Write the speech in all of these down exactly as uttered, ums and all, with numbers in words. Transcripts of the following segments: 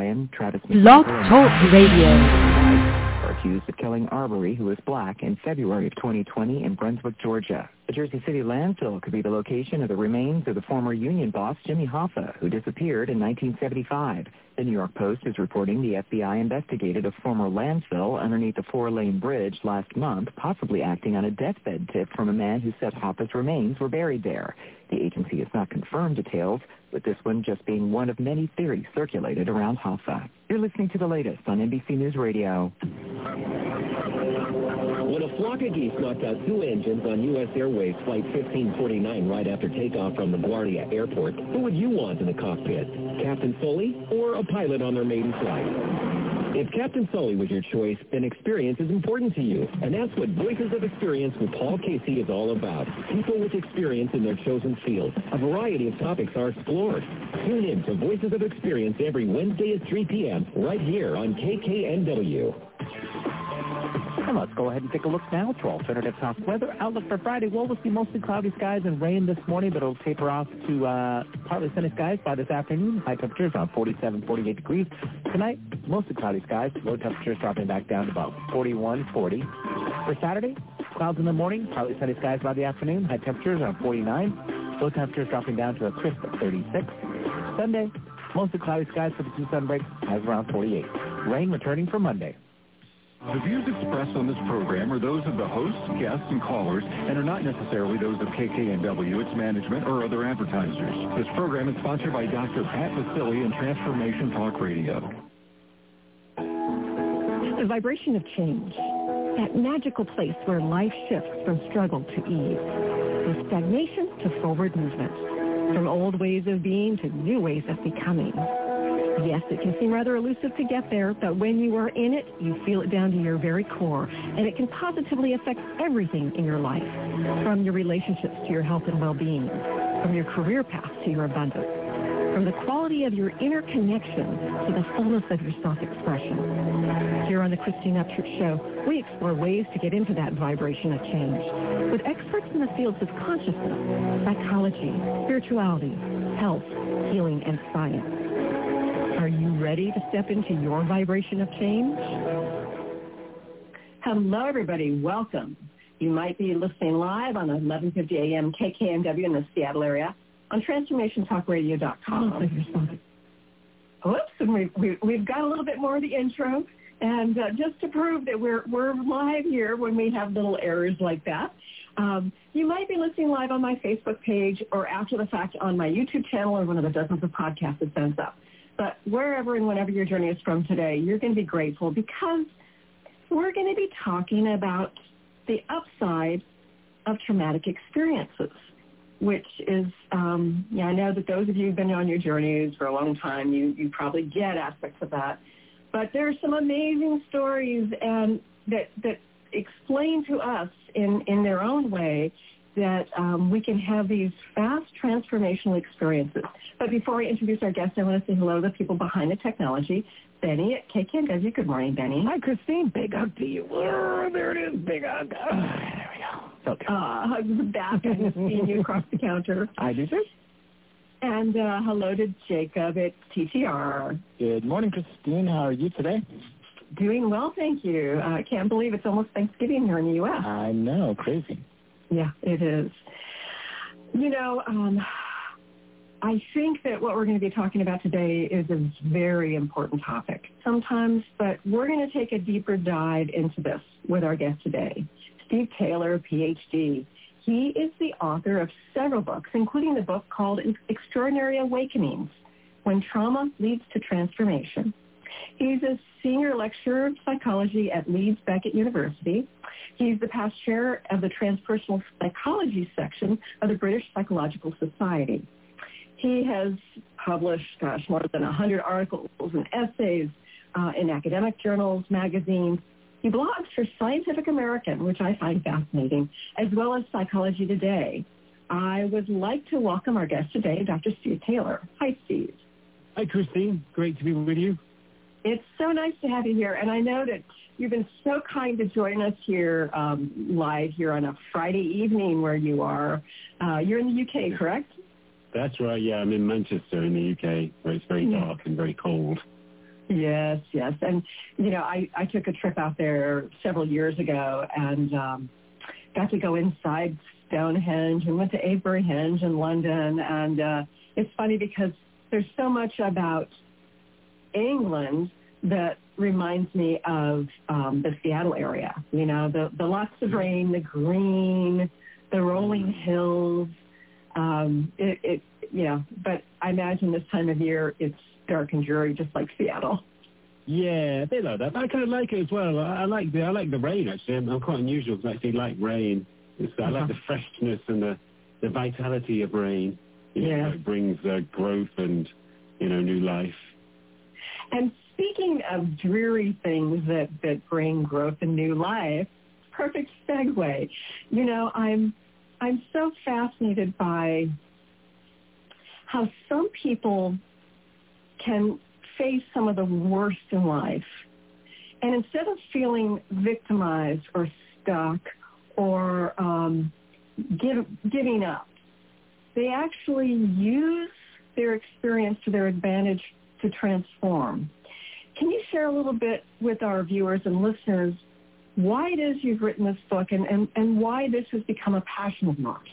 Ryan, Travis Blog Talk Radio. Are accused of killing Arbery, who was black, in February of twenty twenty in Brunswick, Georgia. The Jersey City landfill could be the location of the remains of the former union boss, Jimmy Hoffa, who disappeared in nineteen seventy-five. The New York Post is reporting the F B I investigated a former landfill underneath a four-lane bridge last month, possibly acting on a deathbed tip from a man who said Hoffa's remains were buried there. The agency has not confirmed details, with this one just being one of many theories circulated around Hoffa. You're listening to the latest on N B C News Radio. When a flock of geese knocked out two engines on U S Airways Flight fifteen forty-nine right after takeoff from LaGuardia Airport, who would you want in the cockpit? Captain Sully or a pilot on their maiden flight? If Captain Sully was your choice, then experience is important to you. And that's what Voices of Experience with Paul Casey is all about. People with experience in their chosen field. A variety of topics are explored. Tune in to Voices of Experience every Wednesday at three p.m. right here on K K N W. And let's go ahead and take a look now to alternative top weather. Outlook for Friday, well, we'll see mostly cloudy skies and rain this morning, but it'll taper off to uh, partly sunny skies by this afternoon. High temperatures around forty-seven, forty-eight degrees. Tonight, mostly cloudy skies. Low temperatures dropping back down to about forty-one, forty. For Saturday, clouds in the morning, partly sunny skies by the afternoon. High temperatures around forty-nine. Low temperatures dropping down to a crisp thirty-six. Sunday, mostly cloudy skies for the two sun breaks. Highs around forty-eight. Rain returning for Monday. The views expressed on this program are those of the hosts, guests, and callers, and are not necessarily those of K K N W, its management, or other advertisers. This program is sponsored by Doctor Pat Vasili and Transformation Talk Radio. The vibration of change, that magical place where life shifts from struggle to ease, from stagnation to forward movement, from old ways of being to new ways of becoming. Yes, it can seem rather elusive to get there, but when you are in it, you feel it down to your very core, and it can positively affect everything in your life, from your relationships to your health and well-being, from your career path to your abundance, from the quality of your inner connection to the fullness of your self-expression. Here on the Christine Upchurch Show, we explore ways to get into that vibration of change with experts in the fields of consciousness, psychology, spirituality, health, healing, and science. Are you ready to step into your vibration of change? Hello, everybody. Welcome. You might be listening live on eleven fifty a.m. K K N W in the Seattle area on transformation talk radio dot com. Oops, and we, we, we've got a little bit more of the intro. And uh, just to prove that we're, we're live here when we have little errors like that, um, you might be listening live on my Facebook page or after the fact on my YouTube channel or one of the dozens of podcasts that sends up. But wherever and whenever you're joining us from today, you're going to be grateful because we're going to be talking about the upside of traumatic experiences, which is, um, yeah, I know that those of you who've been on your journeys for a long time, you, you probably get aspects of that. But there are some amazing stories and that, that explain to us in, in their own way that um, we can have these fast transformational experiences. But before I introduce our guests, I want to say hello to the people behind the technology. Benny at K K N W. Good morning, Benny. Hi, Christine. Big hug to you. Oh, there it is. Big hug. Oh, there we go. Okay. Uh, hugs back and seeing you across the counter. I do, too. And uh, hello to Jacob at T T R. Good morning, Christine. How are you today? Doing well, thank you. I uh, can't believe it's almost Thanksgiving here in the U S. I know. Crazy. Yeah, it is. You know, um, I think that what we're going to be talking about today is a very important topic sometimes, but we're going to take a deeper dive into this with our guest today, Steve Taylor, P H D. He is the author of several books, including the book called Extraordinary Awakenings, When Trauma Leads to Transformation. He's a senior lecturer of psychology at Leeds Beckett University. He's the past chair of the transpersonal psychology section of the British Psychological Society. He has published, gosh, more than one hundred articles and essays uh, in academic journals, magazines. He blogs for Scientific American, which I find fascinating, as well as Psychology Today. I would like to welcome our guest today, Doctor Steve Taylor. Hi, Steve. Hi, Christine. Great to be with you. It's so nice to have you here, and I know that you've been so kind to join us here um, live here on a Friday evening where you are. Uh, you're in the U K, correct? That's right, yeah. I'm in Manchester in the U K, where it's very dark and very cold. Yes, yes. And, you know, I, I took a trip out there several years ago and um, got to go inside Stonehenge and went to Avebury-Henge in London. And uh, it's funny because there's so much about England that reminds me of um, the Seattle area. You know, the, the lots of rain, the green, the rolling hills. Um, it, it, you know, but I imagine this time of year it's dark and dreary, just like Seattle. Yeah, a bit like that. But I kind of like it as well. I, I like the I like the rain actually. I'm, I'm quite unusual because I actually like rain. It's, I like the freshness and the, the vitality of rain. You know, Yeah. it brings uh, growth and you know new life. And speaking of dreary things that, that bring growth and new life, perfect segue. You know, I'm I'm so fascinated by how some people can face some of the worst in life. And instead of feeling victimized or stuck or um, give, giving up, they actually use their experience to their advantage to transform. Can you share a little bit with our viewers and listeners why it is you've written this book and, and, and why this has become a passion of yours?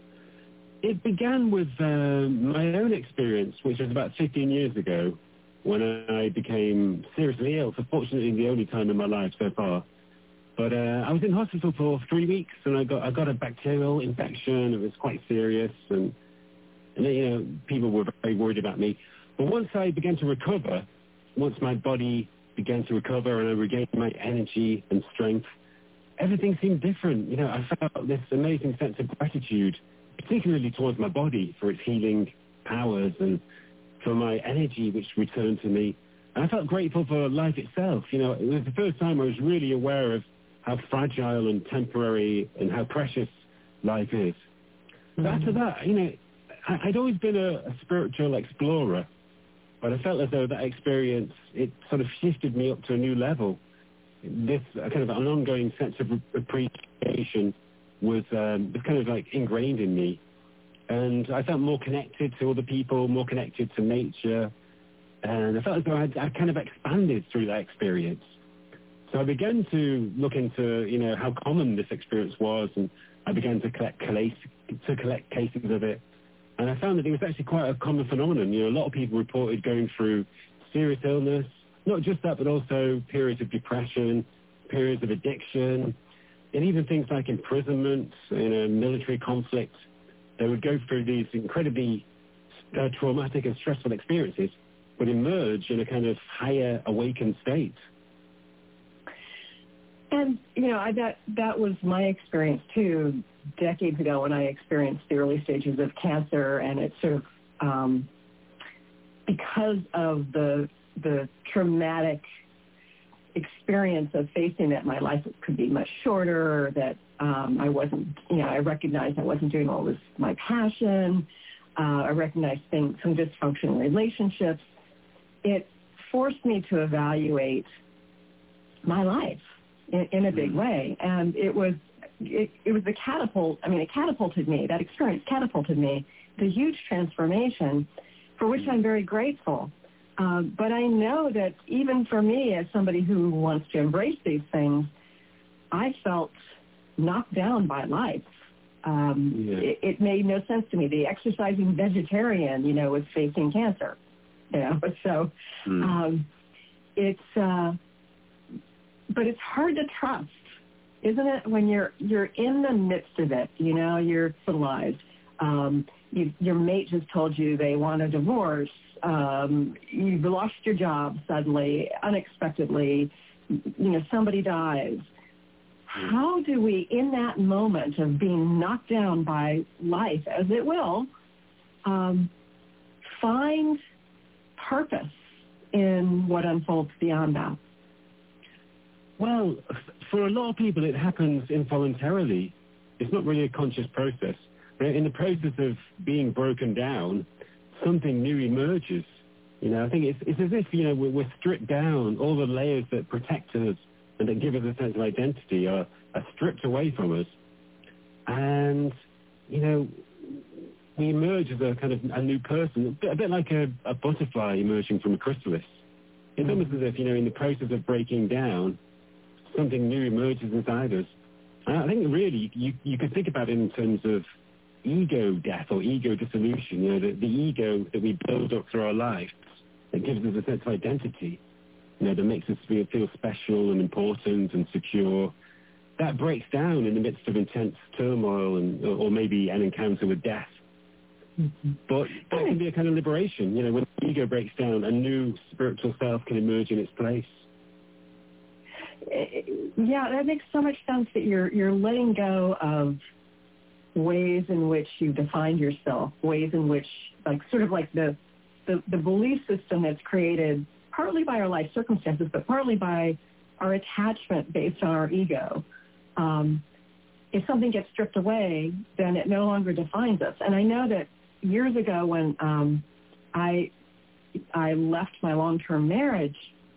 It began with uh, my own experience, which was about fifteen years ago, when I became seriously ill, for fortunately the only time in my life so far. But uh, I was in hospital for three weeks, and I got I got a bacterial infection. It was quite serious, and, and you know, people were very worried about me. But once I began to recover, once my body began to recover and I regained my energy and strength, everything seemed different. You know, I felt this amazing sense of gratitude, particularly towards my body for its healing powers and for my energy which returned to me. And I felt grateful for life itself. You know, it was the first time I was really aware of how fragile and temporary and how precious life is. Mm-hmm. But after that, you know, I, I'd always been a, a spiritual explorer, but I felt as though that experience, it sort of shifted me up to a new level. This uh, kind of an ongoing sense of appreciation was, um, was kind of like ingrained in me. And I felt more connected to other people, more connected to nature. And I felt as though I'd, I kind of expanded through that experience. So I began to look into, you know, how common this experience was, and I began to collect, collate, to collect cases of it. And I found that it was actually quite a common phenomenon. You know, a lot of people reported going through serious illness, not just that, but also periods of depression, periods of addiction, and even things like imprisonment in a military conflict. They would go through these incredibly uh, traumatic and stressful experiences, but emerge in a kind of higher awakened state. And, you know, I, that that was my experience, too, decades ago when I experienced the early stages of cancer. And it sort of, um, because of the the traumatic experience of facing that, my life could be much shorter, that um, I wasn't, you know, I recognized I wasn't doing what was my passion. Uh, I recognized things, some dysfunctional relationships. It forced me to evaluate my life in, in a big way. And it was, it, it was a catapult. I mean, it catapulted me. That experience catapulted me to a huge transformation for which I'm very grateful. Uh, but I know that even for me, as somebody who wants to embrace these things, I felt knocked down by life. Um, yeah. it, it made no sense to me. The exercising vegetarian, you know, was facing cancer. You know, so mm. um, it's, uh, but it's hard to trust, isn't it? When you're you're in the midst of it, you know, you're civilized. Um, you, your mate just told you they want a divorce. Um, you've lost your job suddenly, unexpectedly. You know, somebody dies. How do we, in that moment of being knocked down by life, as it will, um, find purpose in what unfolds beyond that? Well, for a lot of people, it happens involuntarily. It's not really a conscious process. In the process of being broken down, something new emerges. You know, I think it's, it's as if, you know, we're, we're stripped down. All the layers that protect us and that give us a sense of identity are, are stripped away from us. And, you know, we emerge as a kind of a new person, a bit, a bit like a, a butterfly emerging from a chrysalis. It's mm. almost as if, you know, in the process of breaking down, something new emerges inside us. And I think really you, you could think about it in terms of ego death or ego dissolution, you know, the, the ego that we build up through our life that gives us a sense of identity, you know, that makes us feel, feel special and important and secure. That breaks down in the midst of intense turmoil and, or maybe an encounter with death. Mm-hmm. But that can be a kind of liberation, you know, when the ego breaks down, a new spiritual self can emerge in its place. Yeah, that makes so much sense that you're you're letting go of ways in which you define yourself, ways in which, like, sort of like the, the, the belief system that's created partly by our life circumstances, but partly by our attachment based on our ego. Um, if something gets stripped away, then it no longer defines us. And I know that years ago when um, I I left my long-term marriage,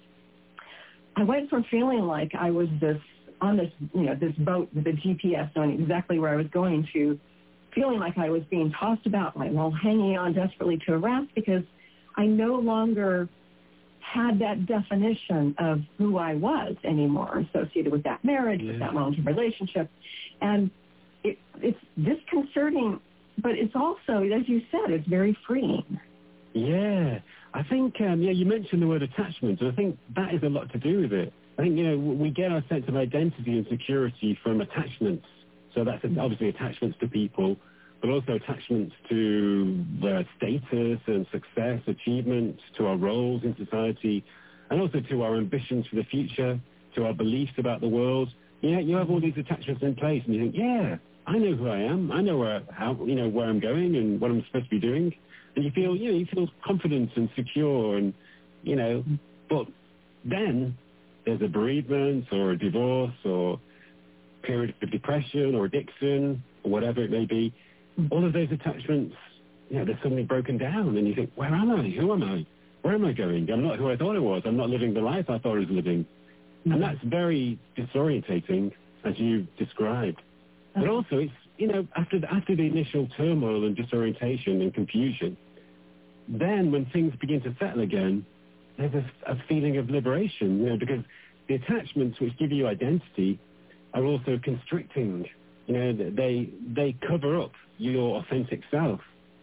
I went from feeling like I was this on this, you know, this boat with a G P S knowing exactly where I was going to feeling like I was being tossed about like, while hanging on desperately to a raft because I no longer had that definition of who I was anymore associated with that marriage, yeah. with that long-term relationship. And it, it's disconcerting, but it's also, as you said, it's very freeing. Yeah. I think, um, yeah, you mentioned the word attachment, and I think that has a lot to do with it. I think, you know, we get our sense of identity and security from attachments. So that's obviously attachments to people, but also attachments to uh, status and success, achievement, to our roles in society, and also to our ambitions for the future, to our beliefs about the world. Yeah, you have all these attachments in place, and you think, yeah, I know who I am. I know where, how, you know, where I'm going and what I'm supposed to be doing. And you feel, you know, you feel confident and secure, and, you know, but then there's a bereavement or a divorce or a period of depression or addiction or whatever it may be. All of those attachments, you know, they're suddenly broken down, and you think, where am I? Who am I? Where am I going? I'm not who I thought I was. I'm not living the life I thought I was living. Mm-hmm. And that's very disorientating, as you described. But also, it's, you know, after the, after the initial turmoil and disorientation and confusion, then when things begin to settle again, there's a, a feeling of liberation, you know, because the attachments which give you identity are also constricting. You know, they they cover up your authentic self.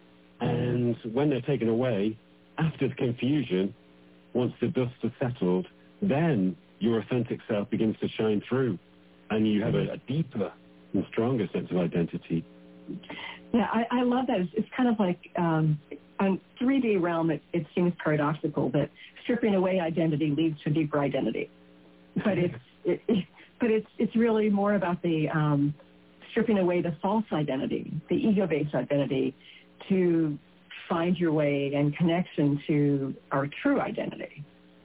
And when they're taken away, after the confusion, once the dust has settled, then your authentic self begins to shine through, and you have a, a deeper and stronger sense of identity. Yeah, I, I love that. It's, it's kind of like um, on three D realm, it, it seems paradoxical that stripping away identity leads to deeper identity. But it's it, it, but it's it's really more about the um, stripping away the false identity, the ego-based identity, to find your way and connection to our true identity.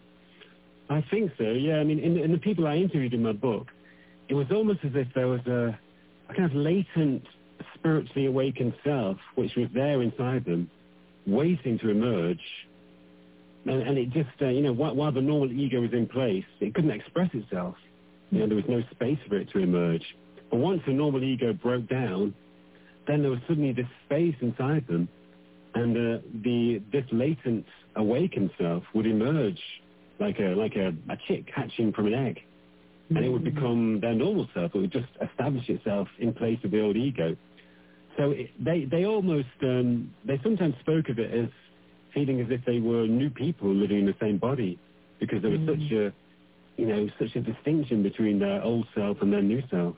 I think so. Yeah, I mean, in, in the people I interviewed in my book, it was almost as if there was a, a kind of latent, spiritually awakened self, which was there inside them, waiting to emerge. And, and it just, uh, you know, while, while the normal ego was in place, it couldn't express itself. You know, there was no space for it to emerge. But once the normal ego broke down, then there was suddenly this space inside them, and uh, the this latent, awakened self would emerge like a like a, a chick hatching from an egg. And it would become their normal self. It would just establish itself in place of the old ego. So it, they they almost um, they sometimes spoke of it as feeling as if they were new people living in the same body, because there was mm. such a you know such a distinction between their old self and their new self.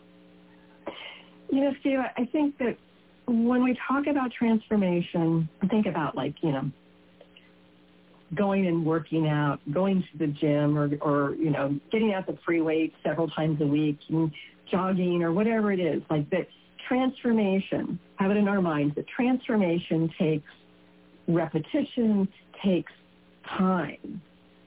You know, Steve, I think that when we talk about transformation, I think about like you know. going and working out, going to the gym, or, or, you know, getting out the free weights several times a week, and jogging, or whatever it is, like that transformation, have it in our minds that transformation takes repetition, takes time.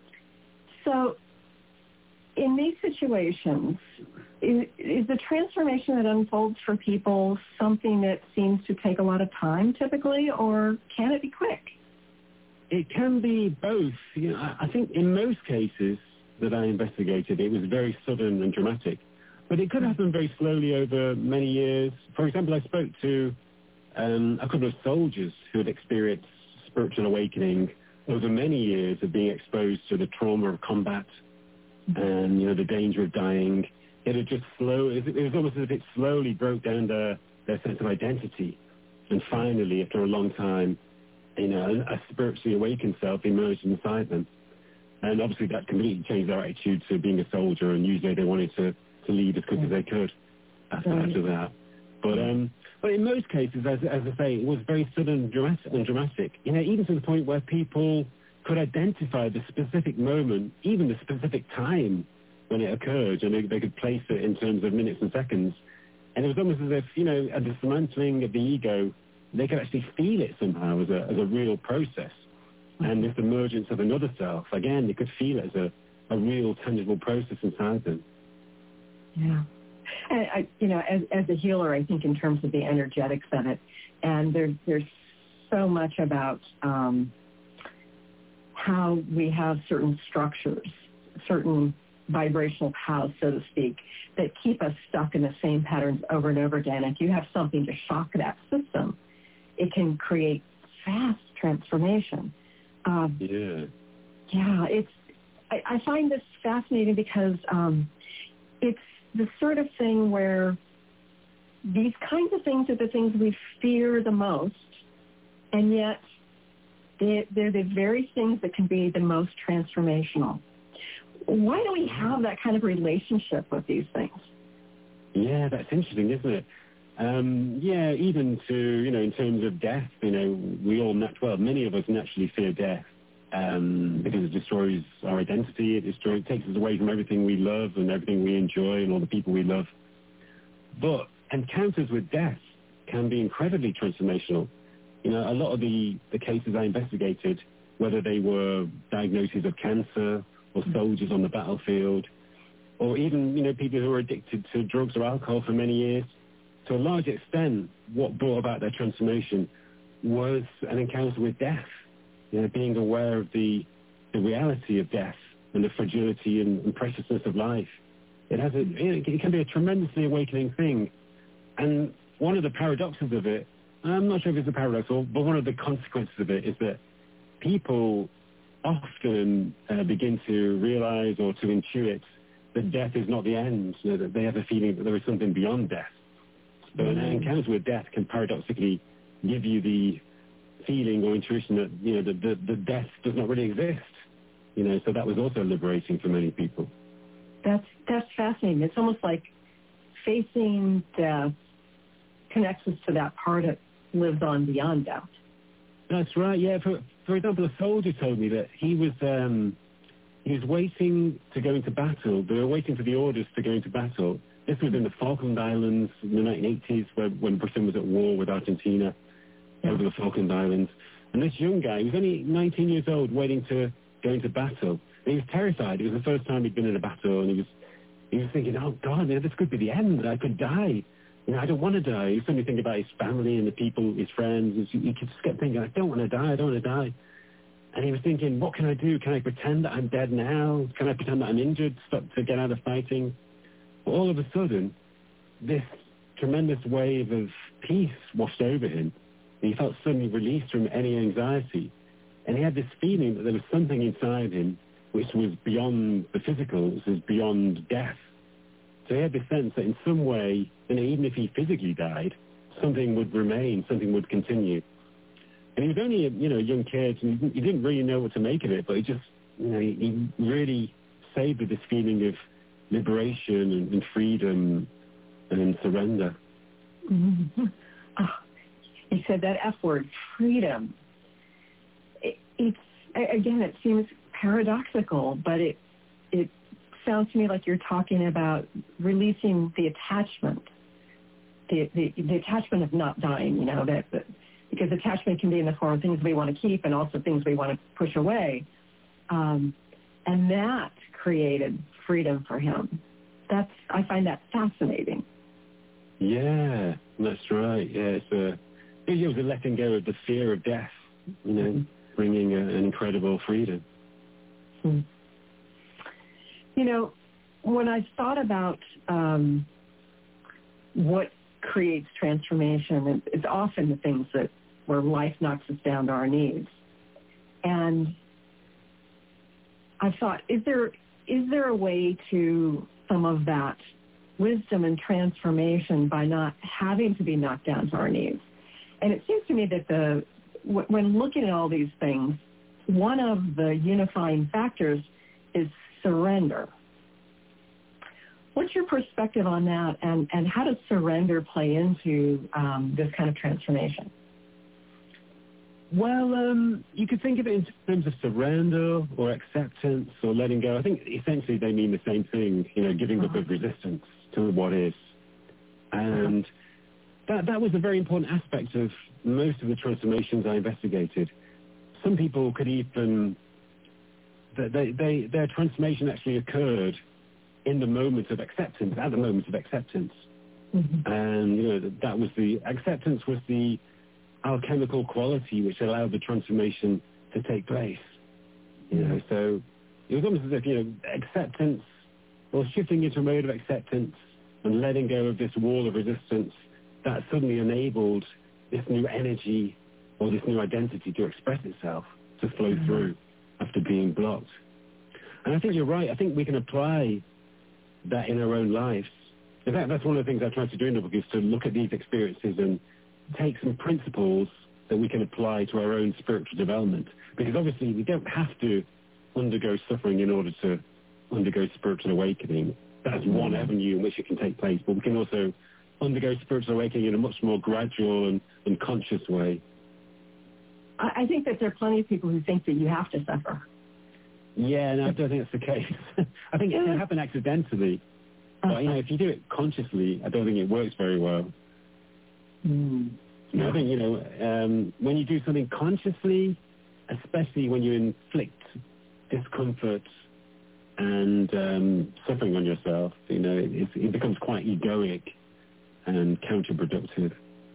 So in these situations, is, is the transformation that unfolds for people something that seems to take a lot of time typically, or can it be quick? It can be both. You know, I, I think in most cases that I investigated, it was very sudden and dramatic. But it could happen very slowly over many years. For example, I spoke to um, a couple of soldiers who had experienced spiritual awakening over many years of being exposed to the trauma of combat and, you know, the danger of dying, it had just slow, it was almost as if it slowly broke down their, their sense of identity. And finally, after a long time, you know, a spiritually awakened self emerged inside them. And obviously that completely changed their attitude to being a soldier, and usually they wanted to, to leave as quick as they could after, right. after that. But um, but in most cases, as, as I say, it was very sudden and dramatic, and dramatic. You know, even to the point where people could identify the specific moment, even the specific time when it occurred, and they, they could place it in terms of minutes and seconds. And it was almost as if, you know, a dismantling of the ego, they could actually feel it somehow as a, as a real process. And this emergence of another self, again, they could feel it as a, a real, tangible process inside them. Yeah. And I, you know, as, as a healer, I think in terms of the energetics of it, and there, there's so much about um, how we have certain structures, certain vibrational paths, so to speak, that keep us stuck in the same patterns over and over again. If you have something to shock that system, it can create fast transformation. Um, yeah. Yeah, it's. I, I find this fascinating because um, it's the sort of thing where these kinds of things are the things we fear the most, and yet they, they're the very things that can be the most transformational. Why do we have that kind of relationship with these things? Yeah, that's interesting, isn't it? Um, yeah, even to, you know, in terms of death, you know, we all, nat- well, many of us naturally fear death um, because it destroys our identity, it destroys, it takes us away from everything we love and everything we enjoy and all the people we love. But encounters with death can be incredibly transformational. You know, a lot of the, the cases I investigated, whether they were diagnoses of cancer or soldiers on the battlefield, or even, you know, people who were addicted to drugs or alcohol for many years, to a large extent, what brought about their transformation was an encounter with death, you know, being aware of the, the reality of death and the fragility and, and preciousness of life. It has a, it can be a tremendously awakening thing. And one of the paradoxes of it, I'm not sure if it's a paradox, but one of the consequences of it is that people often uh, begin to realize or to intuit that death is not the end, you know, that they have a feeling that there is something beyond death. So an encounter with death can paradoxically give you the feeling or intuition that, you know, that the, the death does not really exist. You know, so that was also liberating for many people. That's that's fascinating. It's almost like facing death connects us to that part that lives on beyond death. That's right. Yeah. For for example, a soldier told me that he was um, he was waiting to go into battle. They were waiting for the orders to go into battle. This was in the Falkland Islands in the nineteen eighties, where, when Britain was at war with Argentina over the Falkland Islands. And this young guy, he was only nineteen years old, waiting to go into battle. And he was terrified. It was the first time he'd been in a battle, and he was he was thinking, oh, God, you know, this could be the end. I could die. You know, I don't want to die. He was suddenly thinking about his family and the people, his friends. He just kept thinking, I don't want to die. I don't want to die. And he was thinking, what can I do? Can I pretend that I'm dead now? Can I pretend that I'm injured, stop to get out of fighting? But all of a sudden, this tremendous wave of peace washed over him. And he felt suddenly released from any anxiety. And he had this feeling that there was something inside him which was beyond the physical, which was beyond death. So he had this sense that in some way, you know, even if he physically died, something would remain, something would continue. And he was only a, you know, a young kid, and he didn't really know what to make of it, but he just, you know, he, he really savored this feeling of liberation and, and freedom and surrender. Mm-hmm. Oh, you said that F word, freedom. It, it's, again, it seems paradoxical, but it it sounds to me like you're talking about releasing the attachment, the the, the attachment of not dying, you know, that, that because attachment can be in the form of things we want to keep and also things we want to push away. Um, and that created freedom for him. That's, I find that fascinating. Yeah, that's right. Yeah, it's a, it was a letting go of the fear of death, you know, mm-hmm. bringing a, an incredible freedom. Hmm. You know, when I've thought about um, what creates transformation, it's often the things that where life knocks us down to our knees. And I've thought, is there is there a way to some of that wisdom and transformation by not having to be knocked down to our knees? And it seems to me that the w- when looking at all these things, one of the unifying factors is surrender. What's your perspective on that, and, and how does surrender play into um, this kind of transformation? Well, um, you could think of it in terms of surrender or acceptance or letting go. I think essentially they mean the same thing, you know, giving up of resistance to what is. And that that was a very important aspect of most of the transformations I investigated. Some people could even, they, they, their transformation actually occurred in the moment of acceptance, at the moment of acceptance. Mm-hmm. And, you know, that was the, acceptance was the alchemical quality which allowed the transformation to take place. You know, so it was almost as if, you know, acceptance, or shifting into a mode of acceptance and letting go of this wall of resistance, that suddenly enabled this new energy or this new identity to express itself, to flow mm-hmm. through after being blocked. And I think you're right. I think we can apply that in our own lives. In fact, that's one of the things I try to do in the book, is to look at these experiences and take some principles that we can apply to our own spiritual development. Because obviously we don't have to undergo suffering in order to undergo spiritual awakening. That's mm-hmm. one avenue in which it can take place. But we can also undergo spiritual awakening in a much more gradual and, and conscious way. I think that there are plenty of people who think that you have to suffer. Yeah, no, I don't think that's the case. I think it can happen accidentally. Uh-huh. But, you know, if you do it consciously, I don't think it works very well. Mm. You know, I think, you know, um, when you do something consciously, especially when you inflict discomfort and um, suffering on yourself, you know, it, it becomes quite egoic and counterproductive.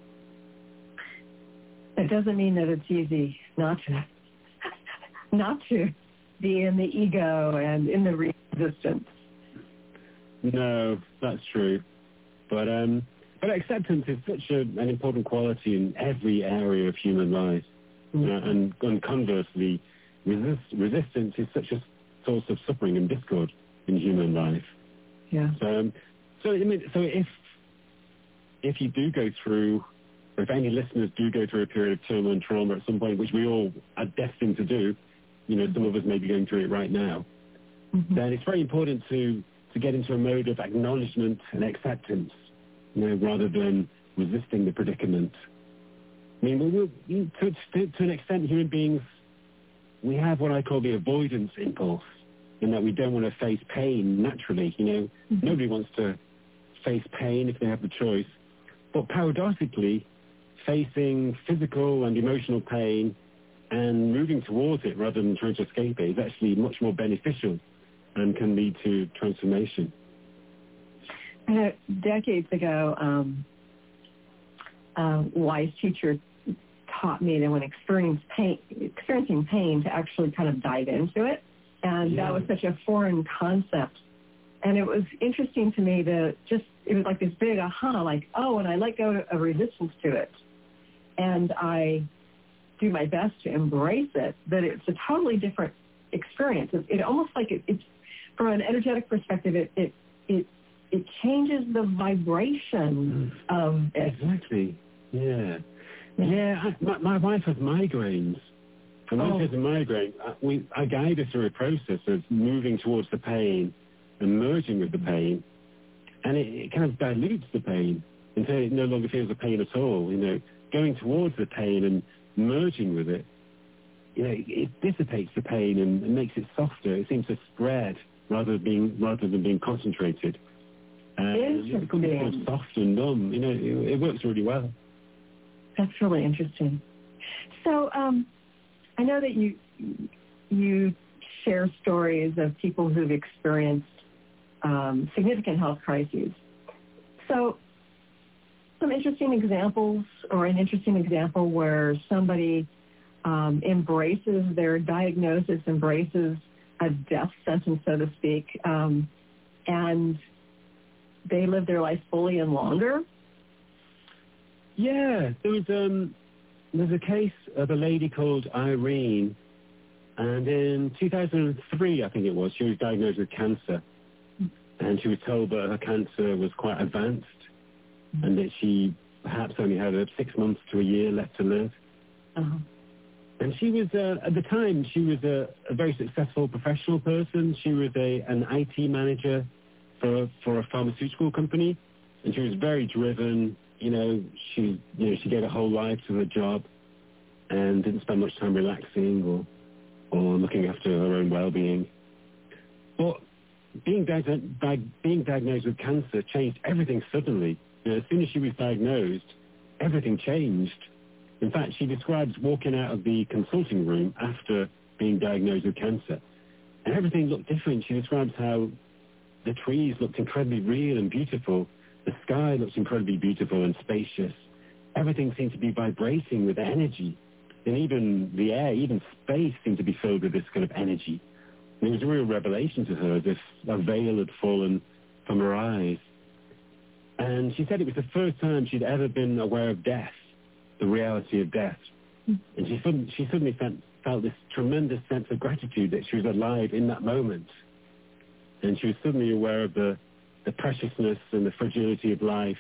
It doesn't mean that it's easy not to, not to be in the ego and in the resistance. No, that's true. But um, but acceptance is such a, an important quality in every area of human life. Mm-hmm. uh, and, and conversely, resist, resistance is such a source of suffering and discord in human life. Yeah. So, um, so I mean, so if if you do go through, or if any listeners do go through a period of turmoil and trauma at some point, which we all are destined to do, you know, some of us may be going through it right now, mm-hmm. then it's very important to, to get into a mode of acknowledgement and acceptance, you know, rather than resisting the predicament. I mean, we, we, to, to, to an extent, human beings, we have what I call the avoidance impulse, in that we don't want to face pain naturally. You know, mm-hmm. nobody wants to face pain if they have the choice. But paradoxically, facing physical and emotional pain and moving towards it rather than trying to escape it is actually much more beneficial and can lead to transformation. Uh, decades ago, um, a wise teacher taught me that when experiencing pain, experiencing pain, to actually kind of dive into it. And yeah. that was such a foreign concept. And it was interesting to me to just, it was like this big aha, like, oh, and I let go of resistance to it. And I do my best to embrace it, that it's a totally different experience. It, it almost like it, it's, from an energetic perspective, it, it, it, it changes the vibration mm. of it. Exactly, yeah. Yeah, yeah I, my, my wife has migraines. And when oh. she has a migraine, I, we, I guide her through a process of moving towards the pain and merging with the pain, and it, it kind of dilutes the pain until it no longer feels the pain at all. You know, going towards the pain and merging with it, you know, it, it dissipates the pain and, and makes it softer. It seems to spread rather than being rather than being concentrated. And it becomes sort of soft and numb. You know, it, it works really well. That's really interesting. So, um, I know that you you share stories of people who've experienced um, significant health crises. So some interesting examples, or an interesting example where somebody um, embraces their diagnosis, embraces a death sentence, so to speak, um, and they live their life fully and longer? Yeah, there was um, there's a case of a lady called Irene And in two thousand three, I think it was, she was diagnosed with cancer. And she was told that her cancer was quite advanced and that she perhaps only had uh, six months to a year left to live. Uh-huh. And she was, uh, at the time, she was a, a very successful professional person. She was a an I T manager for for a pharmaceutical company, and she was very driven. You know, she you know she gave her whole life to her job, and didn't spend much time relaxing or or looking after her own well-being. But being di- di- being diagnosed with cancer changed everything suddenly. You know, as soon as she was diagnosed, everything changed. In fact, she describes walking out of the consulting room after being diagnosed with cancer, and everything looked different. She describes how the trees looked incredibly real and beautiful. The sky looked incredibly beautiful and spacious. Everything seemed to be vibrating with energy. And even the air, even space seemed to be filled with this kind of energy. And it was a real revelation to her, as if a veil had fallen from her eyes. And she said it was the first time she'd ever been aware of death, the reality of death. Mm. And she suddenly, she suddenly felt, felt this tremendous sense of gratitude that she was alive in that moment. And she was suddenly aware of the, the preciousness and the fragility of life.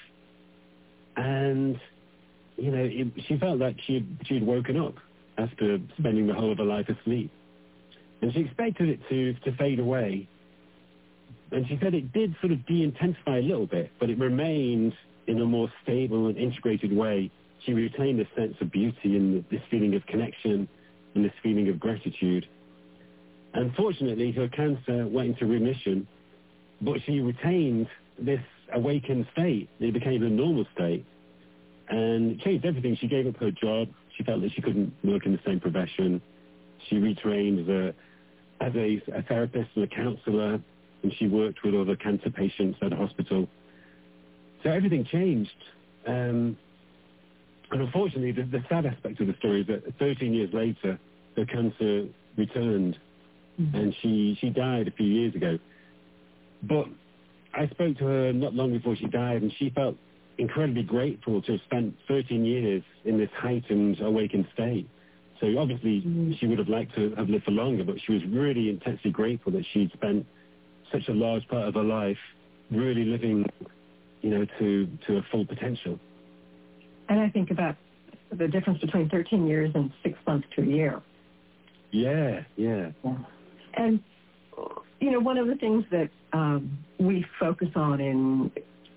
And, you know, it, she felt like she had, she had woken up after spending the whole of her life asleep. And she expected it to, to fade away. And she said it did sort of de-intensify a little bit, but it remained in a more stable and integrated way. She retained a sense of beauty and this feeling of connection and this feeling of gratitude. Unfortunately, her cancer went into remission, but she retained this awakened state. It became a normal state, and it changed everything. She gave up her job. She felt that she couldn't work in the same profession. She retrained as a, as a, a therapist and a counselor, and she worked with other cancer patients at a hospital. So everything changed. Um, and unfortunately, the, the sad aspect of the story is that thirteen years later, her cancer returned, mm-hmm. and she, she died a few years ago. But I spoke to her not long before she died, and she felt incredibly grateful to have spent thirteen years in this heightened, awakened state. So obviously, mm-hmm. she would have liked to have lived for longer, but she was really intensely grateful that she'd spent such a large part of her life really living, you know, to, to her full potential. And I think about the difference between thirteen years and six months to a year. Yeah, yeah. yeah. And, you know, one of the things that um, we focus on in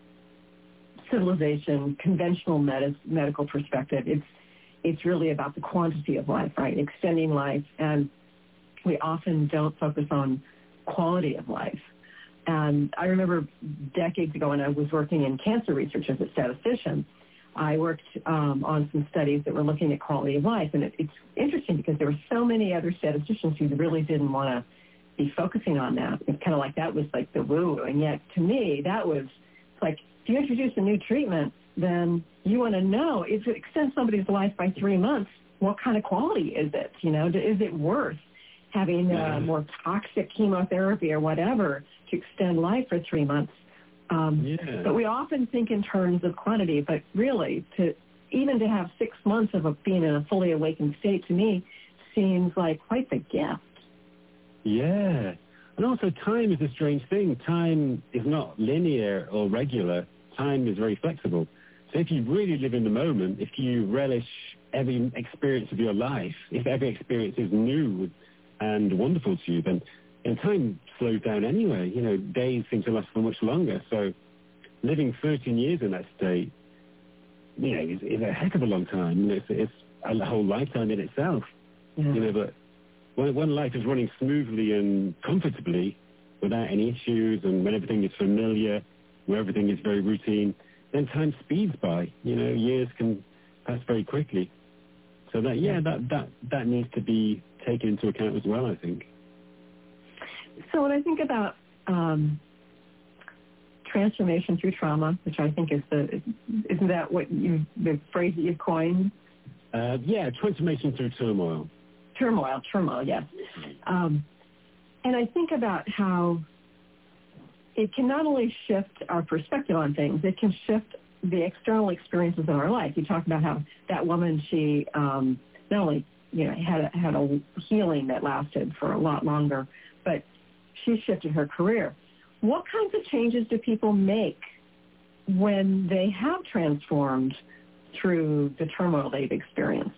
civilization, conventional med- medical perspective, it's it's really about the quantity of life, right? Extending life. And we often don't focus on quality of life. And I remember decades ago when I was working in cancer research as a statistician, I worked um, on some studies that were looking at quality of life. And it, it's interesting because there were so many other statisticians who really didn't want to be focusing on that. It's kind of like that was like the woo. And yet to me, that was like, if you introduce a new treatment, then you want to know if it extends somebody's life by three months, what kind of quality is it? You know, is it worth having uh, more toxic chemotherapy or whatever to extend life for three months? Um, yeah. But we often think in terms of quantity, but really, to even to have six months of a, being in a fully awakened state, to me, seems like quite the gift. Yeah. And also time is a strange thing. Time is not linear or regular. Time is very flexible. So if you really live in the moment, if you relish every experience of your life, if every experience is new and wonderful to you, then and time slows down anyway. You know, days seem to last for much longer. So living thirteen years in that state, you know, is, is a heck of a long time. You know, it's, it's a whole lifetime in itself. Yeah. You know, but when, when life is running smoothly and comfortably without any issues and when everything is familiar, where everything is very routine, then time speeds by. You know, years can pass very quickly. So that, yeah, that, that, that needs to be taken into account as well, I think. So when I think about um, transformation through trauma, which I think is the, isn't that what you, the phrase that you've coined? Uh, yeah, transformation through turmoil. Turmoil, turmoil, yes. Um, and I think about how it can not only shift our perspective on things, it can shift the external experiences in our life. You talk about how that woman, she um, not only you know, had a, had a healing that lasted for a lot longer. But she shifted her career. What kinds of changes do people make when they have transformed through the turmoil they've experienced?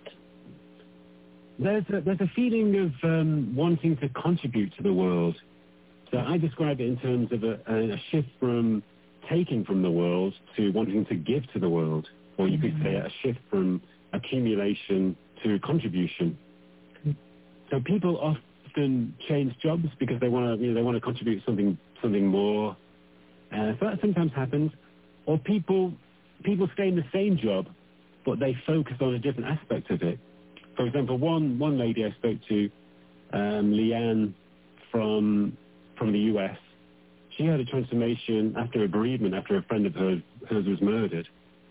There's a, there's a feeling of um, wanting to contribute to the world. So I describe it in terms of a, a shift from taking from the world to wanting to give to the world, or you could say a shift from accumulation to contribution. So people often change jobs because they want to, you know, they want to contribute something something more. Uh, so that sometimes happens. Or people people stay in the same job, but they focus on a different aspect of it. For example, one one lady I spoke to, um, Leanne from from the U S, she had a transformation after a bereavement, after a friend of hers, hers was murdered.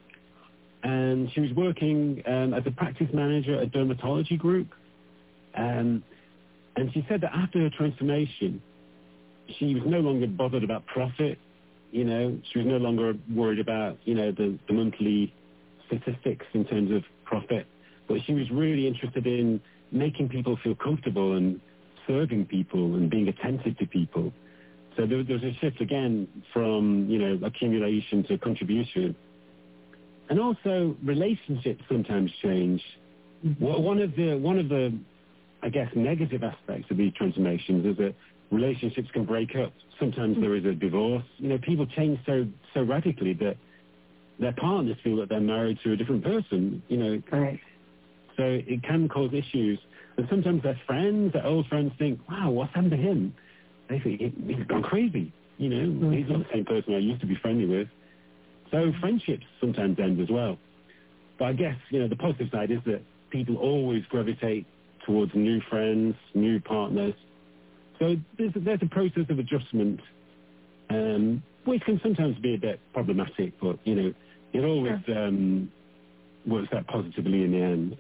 And she was working um, as a practice manager at a dermatology group. Um, and she said that after her transformation, she was no longer bothered about profit. You know, she was no longer worried about, you know, the, the monthly statistics in terms of profit. But she was really interested in making people feel comfortable and serving people and being attentive to people. So there, there was a shift again from, you know, accumulation to contribution. And also relationships sometimes change. Mm-hmm. One of the, one of the, I guess, negative aspects of these transformations is that relationships can break up. Sometimes mm-hmm. there is a divorce. You know, people change so, so radically that their partners feel that they're married to a different person, you know. Right. So it can cause issues. And sometimes their friends, their old friends think, wow, what's happened to him? They think, he's gone crazy. You know, mm-hmm. he's not the same person I used to be friendly with. So friendships sometimes end as well. But I guess, you know, the positive side is that people always gravitate towards new friends, new partners. So there's, there's a process of adjustment, um, which can sometimes be a bit problematic, but, you know, it always sure. um, works out positively in the end.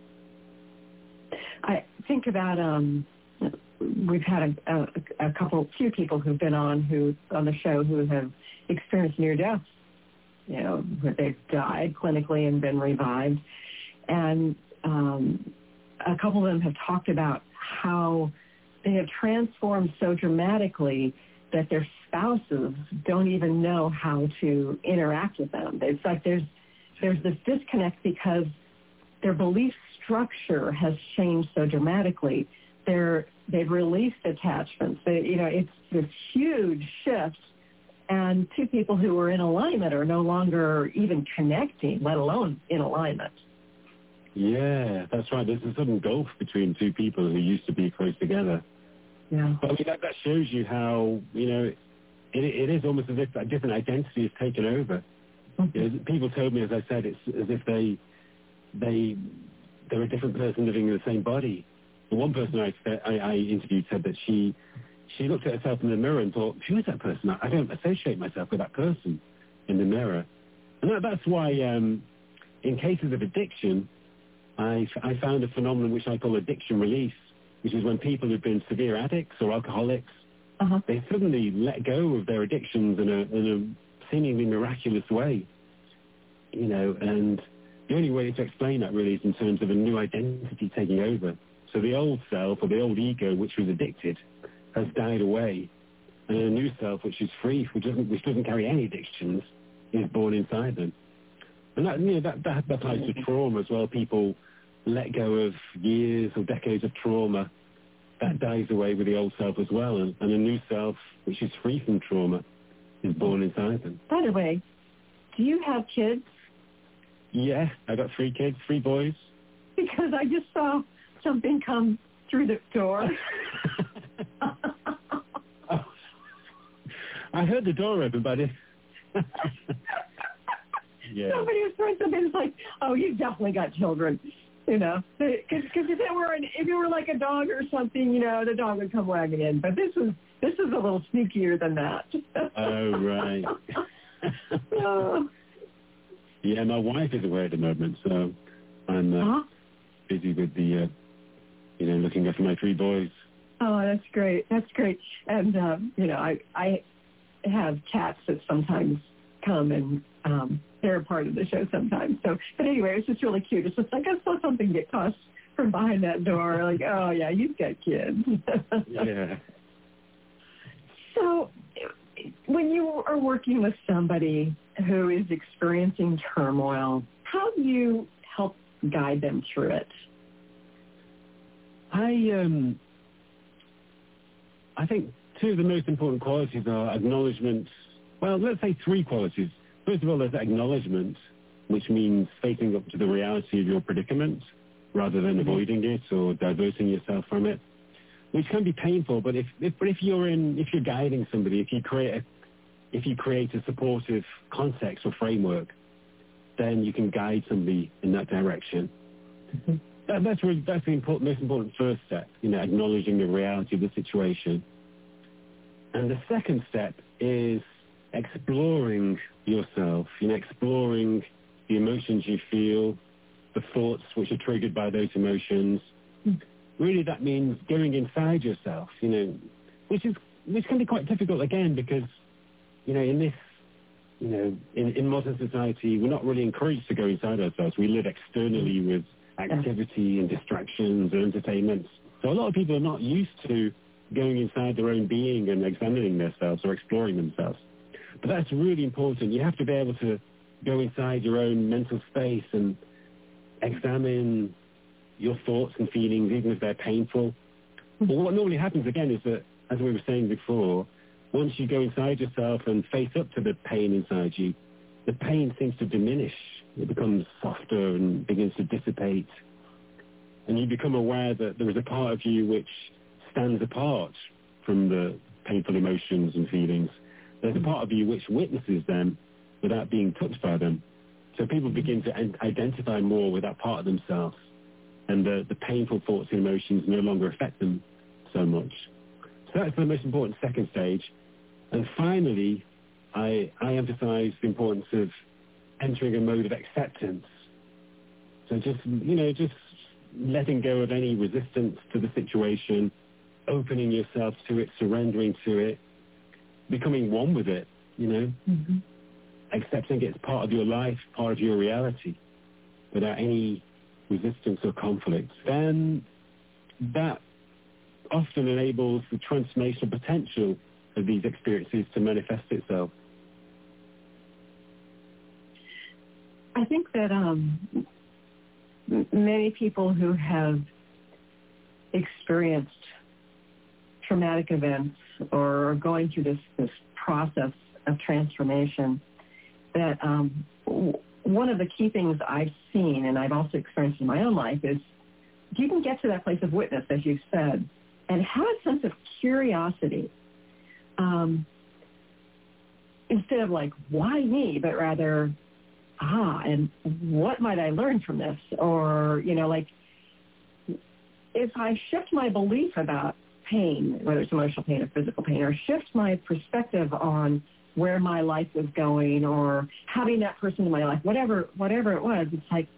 I think about, um, we've had a, a, a couple, few people who've been on who on the show who have experienced near death. You know, where they've died clinically and been revived. And um, a couple of them have talked about how they have transformed so dramatically that their spouses don't even know how to interact with them. It's like there's there's this disconnect because their belief structure has changed so dramatically. They're, they've released attachments. They, you know, it's this huge shift. And two people who were in alignment are no longer even connecting, let alone in alignment. Yeah, that's right. There's a sudden gulf between two people who used to be close together. Yeah. But I mean, that, that shows you how, you know, it, it is almost as if a different identity is taken over. Mm-hmm. You know, people told me, as I said, it's as if they, they, they're a different person living in the same body. And one person I, I, I interviewed said that she... She looked at herself in the mirror and thought, who is that person? I don't associate myself with that person in the mirror. And that, that's why um, in cases of addiction, I, I found a phenomenon which I call addiction release, which is when people who've been severe addicts or alcoholics, uh-huh. they suddenly let go of their addictions in a, in a seemingly miraculous way. You know, and the only way to explain that really is in terms of a new identity taking over. So the old self or the old ego, which was addicted, has died away, and a new self, which is free, which doesn't, which doesn't carry any addictions, is born inside them. And that, you know, that, that applies to trauma as well. People let go of years or decades of trauma. That dies away with the old self as well, and, and a new self, which is free from trauma, is born inside them. By the way, do you have kids? Yeah, I got three kids, three boys. Because I just saw something come through the door. Oh, I heard the door open, but it... yeah. Somebody was throwing something. It's like, oh, you've definitely got children, you know. Because if it were an, if it were like a dog or something, you know, the dog would come wagging in. But this was this is a little sneakier than that. Oh right. Oh. Yeah, my wife is away at the moment, so I'm uh, uh-huh. busy with the, uh, you know, looking after my three boys. Oh, that's great. That's great. And, um, you know, I, I have cats that sometimes come and um, they're a part of the show sometimes. So, but anyway, it's just really cute. It's just like I saw something get tossed from behind that door, like, oh, yeah, you've got kids. Yeah. So when you are working with somebody who is experiencing turmoil, how do you help guide them through it? I um, I think two of the most important qualities are acknowledgement. Well, let's say three qualities. First of all, there's acknowledgement, which means facing up to the reality of your predicament rather than avoiding it or diverting yourself from it, which can be painful. But if, if but if you're in if you're guiding somebody, if you create a, if you create a supportive context or framework, then you can guide somebody in that direction. Mm-hmm. That, that's really that's the important, most important first step. You know, acknowledging the reality of the situation. And the second step is exploring yourself. You know, exploring the emotions you feel, the thoughts which are triggered by those emotions. Mm. Really, that means going inside yourself. You know, which is which can be quite difficult again because, you know, in this, you know, in, in modern society, we're not really encouraged to go inside ourselves. We live externally with activity and distractions and entertainment. So a lot of people are not used to going inside their own being and examining themselves or exploring themselves. But that's really important. You have to be able to go inside your own mental space and examine your thoughts and feelings, even if they're painful. But what normally happens, again, is that, as we were saying before, once you go inside yourself and face up to the pain inside you, the pain seems to diminish. It becomes softer and begins to dissipate. And you become aware that there is a part of you which stands apart from the painful emotions and feelings. There's a part of you which witnesses them without being touched by them. So people begin to en- identify more with that part of themselves. And the, the painful thoughts and emotions no longer affect them so much. So that's the most important second stage. And finally, I, I emphasize the importance of entering a mode of acceptance. So just, you know, just letting go of any resistance to the situation, opening yourself to it, surrendering to it, becoming one with it, you know, mm-hmm. accepting it's part of your life, part of your reality, without any resistance or conflict. Then that often enables the transformational potential of these experiences to manifest itself. I think that um, many people who have experienced traumatic events or are going through this, this process of transformation, that um, w- one of the key things I've seen, and I've also experienced in my own life, is you can get to that place of witness, as you said, and have a sense of curiosity. Um, instead of like, why me, but rather, ah, and what might I learn from this? Or, you know, like, if I shift my belief about pain, whether it's emotional pain or physical pain, or shift my perspective on where my life was going or having that person in my life, whatever whatever it was, it's like,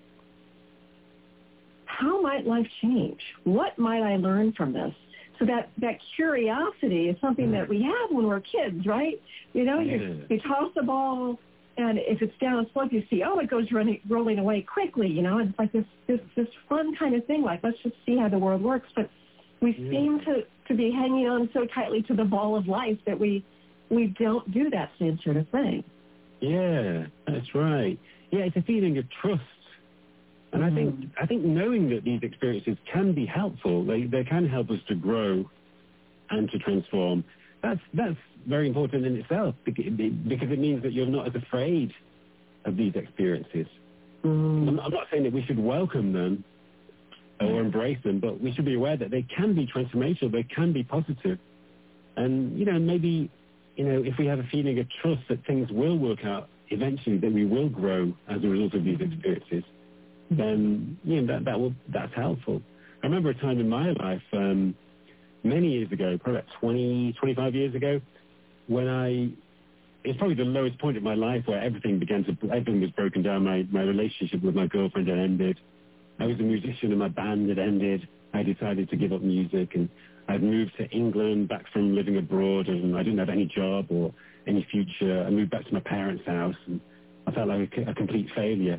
how might life change? What might I learn from this? So that, that curiosity is something that we have when we're kids, right? You know, yeah. you, you toss the ball, and if it's down a slope, you see, oh, it goes running, rolling away quickly, you know, and it's like this, this, this fun kind of thing, like, let's just see how the world works. But we yeah. seem to, to be hanging on so tightly to the ball of life that we we don't do that same sort of thing. Yeah, that's right. Yeah, it's a feeling of trust. And mm-hmm. I think I think knowing that these experiences can be helpful, they they can help us to grow and to transform. That's that's very important in itself because it means that you're not as afraid of these experiences. Mm. I'm, I'm not saying that we should welcome them or embrace them, but we should be aware that they can be transformational, they can be positive. And, you know, maybe, you know, if we have a feeling of trust that things will work out eventually, that we will grow as a result of these experiences, then, you know, that, that will, that's helpful. I remember a time in my life, um, many years ago, probably about twenty, twenty-five years ago, when I, it's probably the lowest point of my life where everything began to, everything was broken down. My, my relationship with my girlfriend had ended. I was a musician and my band had ended. I decided to give up music, and I'd moved to England back from living abroad, and I didn't have any job or any future. I moved back to my parents' house, and I felt like a, a complete failure.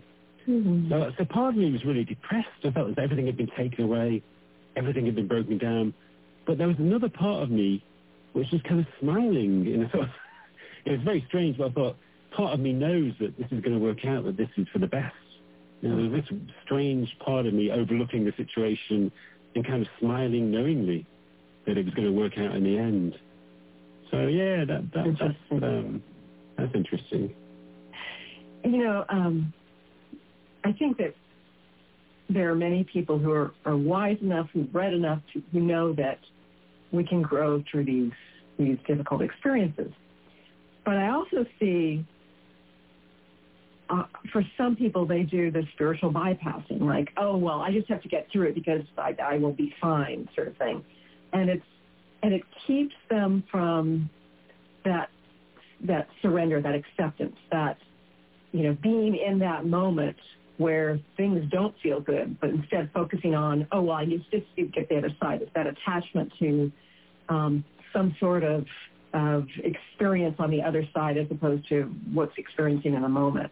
Mm-hmm. So, so part of me was really depressed. I felt as though everything had been taken away, everything had been broken down. But there was another part of me which was kind of smiling. You know, it was very strange, but I thought, part of me knows that this is going to work out, that this is for the best. You know, there was this strange part of me overlooking the situation and kind of smiling knowingly that it was going to work out in the end. So, yeah, that, that, that's, um, that's interesting. You know, um, I think that there are many people who are, are wise enough, who've read enough, to, who know that we can grow through these these difficult experiences. But I also see, uh, for some people, they do the spiritual bypassing, like, oh, well, I just have to get through it because I, I will be fine, sort of thing. And it's and it keeps them from that that surrender, that acceptance, that, you know, being in that moment where things don't feel good, but instead focusing on, oh, well, I just just get the other side. It's that attachment to um, some sort of, of experience on the other side as opposed to what's experiencing in the moment.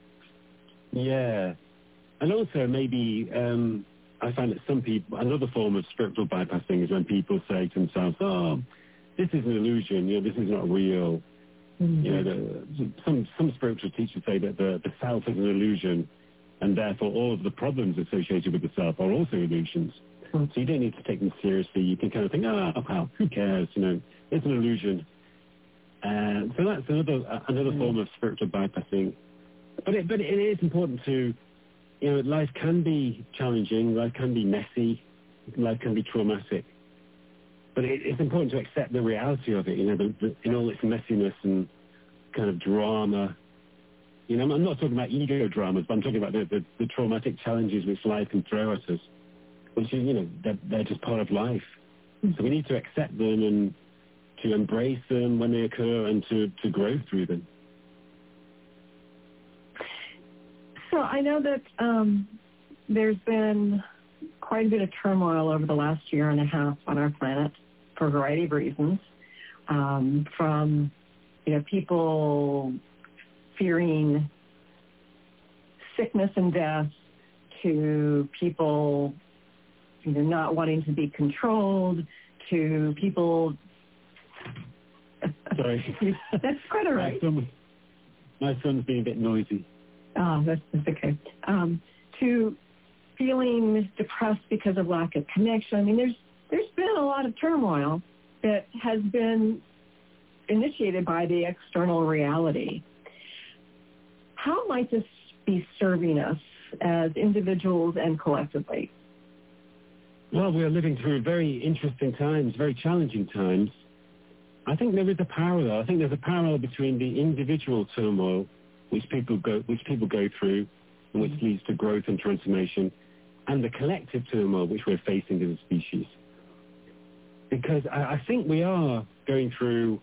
Yeah. And also maybe um, I find that some people, another form of spiritual bypassing is when people say to themselves, oh, this is an illusion, you know, this is not real. Mm-hmm. You know, the, some, some spiritual teachers say that the, the self is an illusion, and therefore all of the problems associated with the self are also illusions. Mm-hmm. So you don't need to take them seriously. You can kind of think, oh, well, who cares? You know, it's an illusion. And so that's another uh, another mm-hmm. form of spiritual bypassing. But it, but it is important to, you know, life can be challenging, life can be messy, life can be traumatic. But it, it's important to accept the reality of it, you know, the, the, in all its messiness and kind of drama. You know, I'm not talking about ego dramas, but I'm talking about the, the, the traumatic challenges which life can throw at us, which is, you know, they're, they're just part of life. Mm-hmm. So we need to accept them and to embrace them when they occur and to, to grow through them. So I know that um, there's been quite a bit of turmoil over the last year and a half on our planet for a variety of reasons, um, from, you know, people fearing sickness and death to people, you know, not wanting to be controlled to people. Sorry. That's quite all right. My, son, my son's being a bit noisy. Oh, that's, that's okay. Um, to feeling depressed because of lack of connection. I mean, there's there's been a lot of turmoil that has been initiated by the external reality. How might this be serving us as individuals and collectively? Well, we are living through very interesting times, very challenging times. I think there is a parallel. I think there's a parallel between the individual turmoil which people go which people go through and which leads to growth and transformation, and the collective turmoil which we're facing as a species. Because I, I think we are going through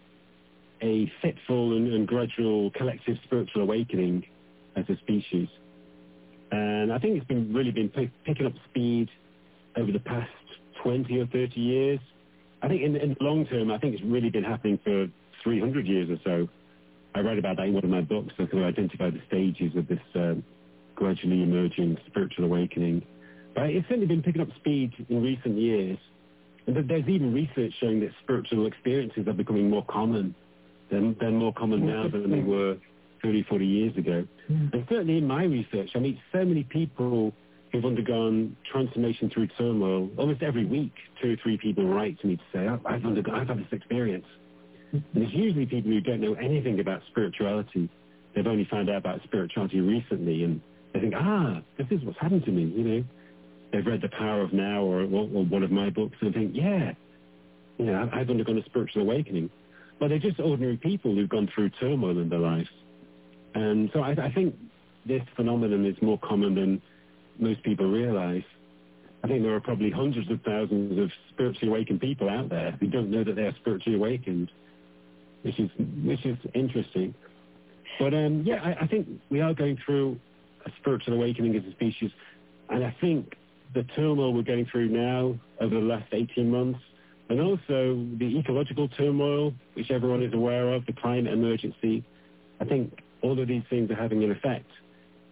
a fitful and, and gradual collective spiritual awakening as a species. And I think it's been really been p- picking up speed over the past twenty or thirty years. I think in, in the long term, I think it's really been happening for three hundred years or so. I write about that in one of my books, so I can identify the stages of this um, gradually emerging spiritual awakening. But it's certainly been picking up speed in recent years. And there's even research showing that spiritual experiences are becoming more common. They're, they're more common now than they were thirty, forty years ago. Mm. And certainly in my research, I meet so many people who've undergone transformation through turmoil. Almost every week, two or three people write to me to say, oh, I've, undergone, I've had this experience. And it's usually people who don't know anything about spirituality. They've only found out about spirituality recently, and they think, ah, this is what's happened to me, you know. They've read The Power of Now or, or one of my books, and think, yeah, you know, I've undergone a spiritual awakening. But they're just ordinary people who've gone through turmoil in their lives. And so I, I think this phenomenon is more common than most people realize. I think there are probably hundreds of thousands of spiritually awakened people out there who don't know that they are spiritually awakened, which is which is interesting. But um, yeah, I, I think we are going through a spiritual awakening as a species, and I think the turmoil we're going through now over the last eighteen months, and also the ecological turmoil, which everyone is aware of, the climate emergency, I think all of these things are having an effect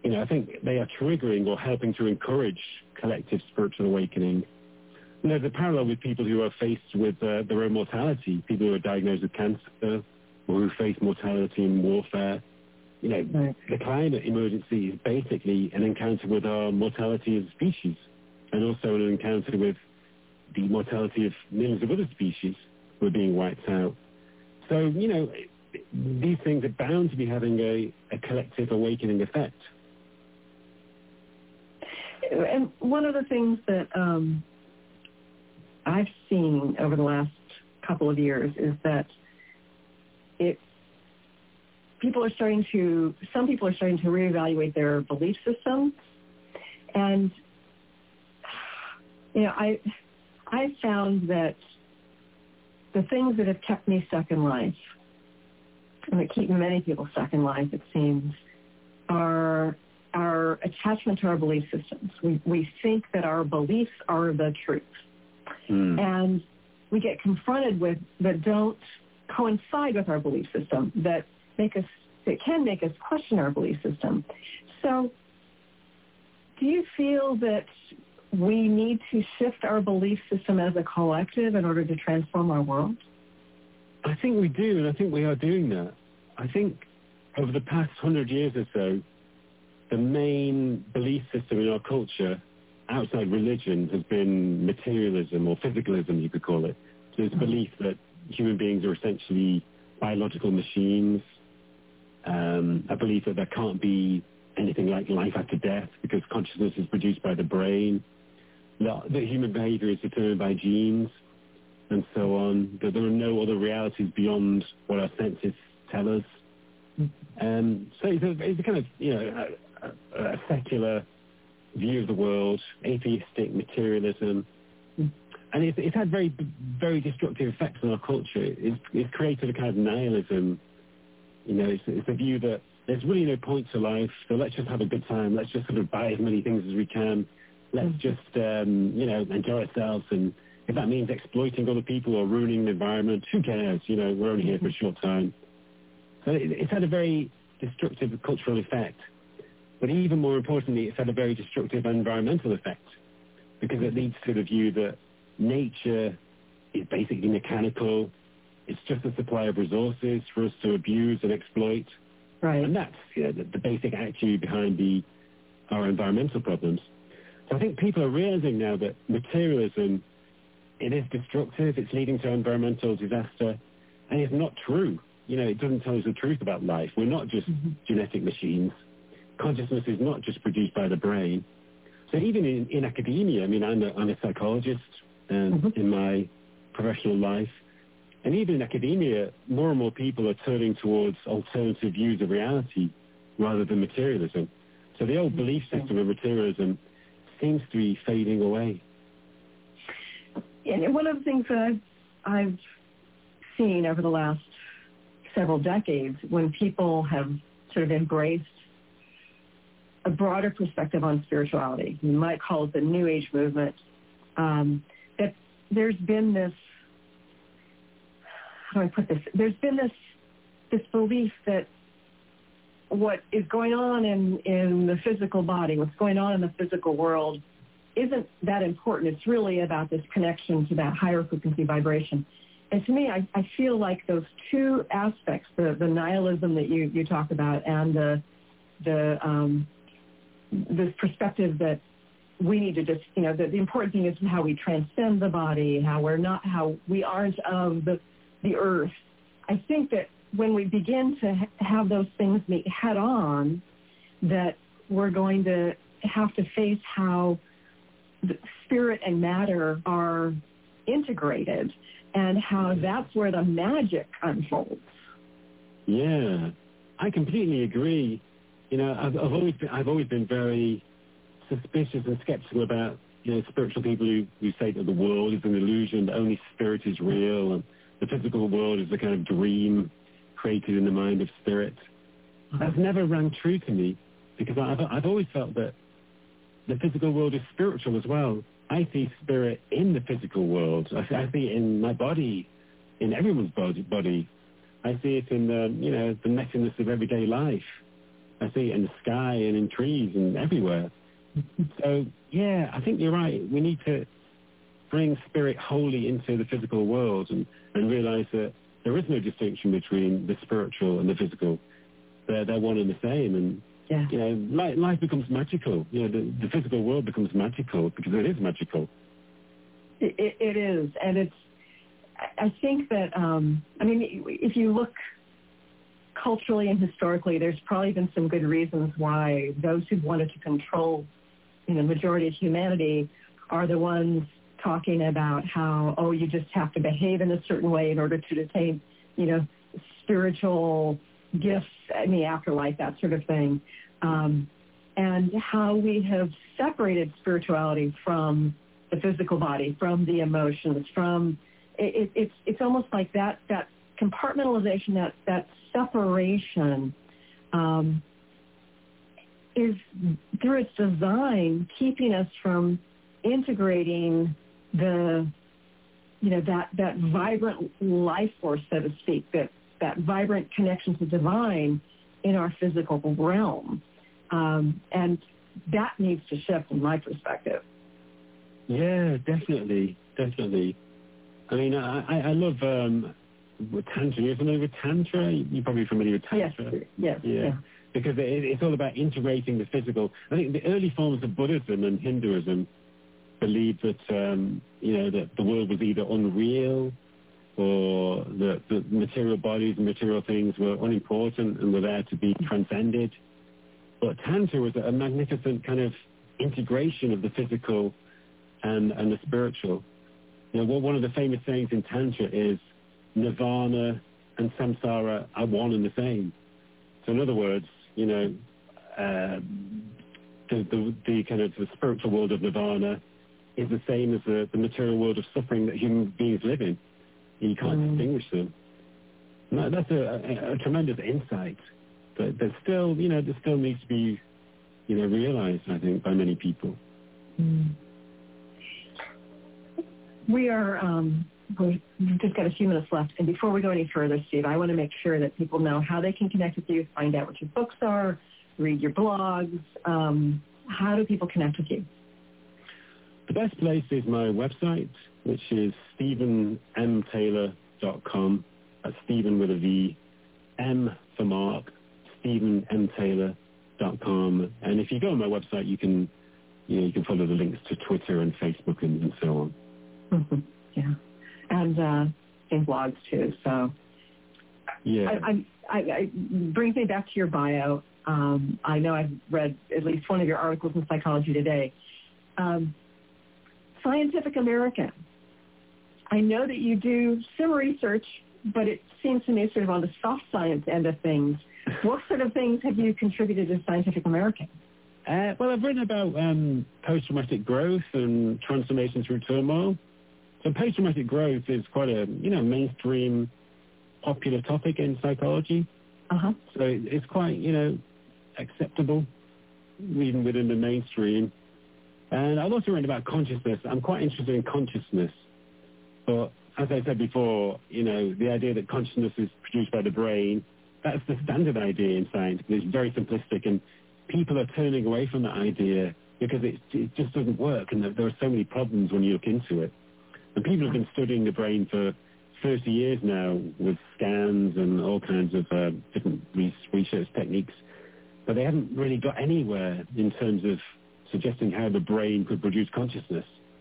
you know, I think they are triggering or helping to encourage collective spiritual awakening. And there's a parallel with people who are faced with uh, their own mortality, people who are diagnosed with cancer or who face mortality and warfare. You know, right. The climate emergency is basically an encounter with our mortality as a species, and also an encounter with the mortality of millions of other species who are being wiped out. So, you know, these things are bound to be having a, a collective awakening effect. And one of the things that um, I've seen over the last couple of years is that it people are starting to, some people are starting to reevaluate their belief system. And, you know, I, I found that the things that have kept me stuck in life, and that keep many people stuck in life, it seems, are our attachment to our belief systems. We, we think that our beliefs are the truth. Mm. And we get confronted with that don't coincide with our belief system, that make us, that can make us question our belief system. So do you feel that we need to shift our belief system as a collective in order to transform our world? I think we do, and I think we are doing that. I think over the past hundred years or so, the main belief system in our culture, outside religion, has been materialism or physicalism, you could call it. So it's a belief that human beings are essentially biological machines, um, a belief that there can't be anything like life after death because consciousness is produced by the brain, that, that human behavior is determined by genes, and so on, that there are no other realities beyond what our senses tell us. Um, so it's a, it's a kind of, you know, a, a secular view of the world, atheistic materialism, and it's, it's had very, very destructive effects on our culture. It's, it's created a kind of nihilism. You know, it's, it's a view that there's really no point to life, so let's just have a good time. Let's just sort of buy as many things as we can. Let's just, um, you know, enjoy ourselves, and if that means exploiting other people or ruining the environment, who cares? You know, we're only here for a short time. So it, it's had a very destructive cultural effect. But even more importantly, it's had a very destructive environmental effect, because it leads to the view that nature is basically mechanical. It's just a supply of resources for us to abuse and exploit. Right. And that's, you know, the, the basic attitude behind the our environmental problems. So I think people are realizing now that materialism, it is destructive, it's leading to environmental disaster, and it's not true. You know, it doesn't tell us the truth about life. We're not just mm-hmm. genetic machines. Consciousness is not just produced by the brain. So even in, in academia, I mean, I'm a, I'm a psychologist um, mm-hmm. in my professional life, and even in academia, more and more people are turning towards alternative views of reality rather than materialism. So the old belief system of materialism seems to be fading away. And one of the things that I've, I've seen over the last several decades, when people have sort of embraced a broader perspective on spirituality, you might call it the New Age movement, um, that there's been this, how do I put this, there's been this this belief that what is going on in, in the physical body, what's going on in the physical world, isn't that important. It's really about this connection to that higher frequency vibration. And to me, I, I feel like those two aspects, the, the nihilism that you, you talk about and the, the um, this perspective that we need to just, you know, the, the important thing is how we transcend the body, how we're not, how we aren't of the, the earth. I think that when we begin to ha- have those things meet head on, that we're going to have to face how the spirit and matter are integrated and how that's where the magic unfolds. Yeah, I completely agree. You know, I've, I've always been, I've always been very suspicious and skeptical about, you know, spiritual people who, who say that the world is an illusion, that only spirit is real, and the physical world is a kind of dream created in the mind of spirit. That's never rang true to me, because I've, I've always felt that the physical world is spiritual as well. I see spirit in the physical world. I see, I see it in my body, in everyone's body. body. I see it in the, you know, the messiness of everyday life. I see it in the sky and in trees and everywhere. So, yeah, I think you're right. We need to bring spirit wholly into the physical world and, and realize that there is no distinction between the spiritual and the physical. They're, they're one and the same. And, yeah. you know, life, life becomes magical. You know, the, the physical world becomes magical because it is magical. It, it, it is. And it's, I think that, um, I mean, if you look culturally and historically, there's probably been some good reasons why those who wanted to control, you know, the majority of humanity are the ones talking about how, oh, you just have to behave in a certain way in order to attain, you know, spiritual gifts in the afterlife, that sort of thing. Um, and how we have separated spirituality from the physical body, from the emotions, from, it, it, it's it's almost like that, that compartmentalization, that, that separation um, is, through its design, keeping us from integrating the, you know, that, that vibrant life force, so to speak, that, that vibrant connection to divine in our physical realm. Um, and that needs to shift in my perspective. Yeah, definitely, definitely. I mean, I, I, I love um, Tantra. You're familiar with Tantra? You're probably familiar with Tantra. Yes, yes. Yeah. yeah. Because it, it's all about integrating the physical. I think the early forms of Buddhism and Hinduism believed that, um, you know, that the world was either unreal or that the material bodies and material things were unimportant and were there to be transcended. But Tantra was a magnificent kind of integration of the physical and, and the spiritual. You know, well, one of the famous sayings in Tantra is nirvana and samsara are one and the same. So in other words, you know, uh, the, the, the kind of the spiritual world of nirvana is the same as the, the material world of suffering that human beings live in. And you can't mm. distinguish them. And that, that's a, a, a tremendous insight. But there's still, you know, there still needs to be, you know, realized, I think, by many people. Mm. We are, um, we've just got a few minutes left. And before we go any further, Steve, I want to make sure that people know how they can connect with you, find out what your books are, read your blogs. Um, how do people connect with you? The best place is my website, which is stephen m taylor dot com. That's Stephen with a V, M for Mark, stephen m taylor dot com. And if you go on my website, you can, you know, you can follow the links to Twitter and Facebook and, and so on. Mm-hmm. Yeah, and uh, in blogs too. So, yeah, I, I, I, I brings me back to your bio. Um, I know I've read at least one of your articles in Psychology Today. Um, Scientific American. I know that you do some research, but it seems to me sort of on the soft science end of things. What sort of things have you contributed to Scientific American? Uh, well, I've written about um, post-traumatic growth and transformation through turmoil. So post-traumatic growth is quite a, you know, mainstream, popular topic in psychology. Uh-huh. So it's quite, you know, acceptable, even within the mainstream. And I've also written about consciousness. I'm quite interested in consciousness. But as I said before, you know, the idea that consciousness is produced by the brain, that's the standard idea in science. It's very simplistic, and people are turning away from that idea because it, it just doesn't work, and there are so many problems when you look into it. And people have been studying the brain for thirty years now with scans and all kinds of uh, different research techniques, but they haven't really got anywhere in terms of suggesting how the brain could produce consciousness.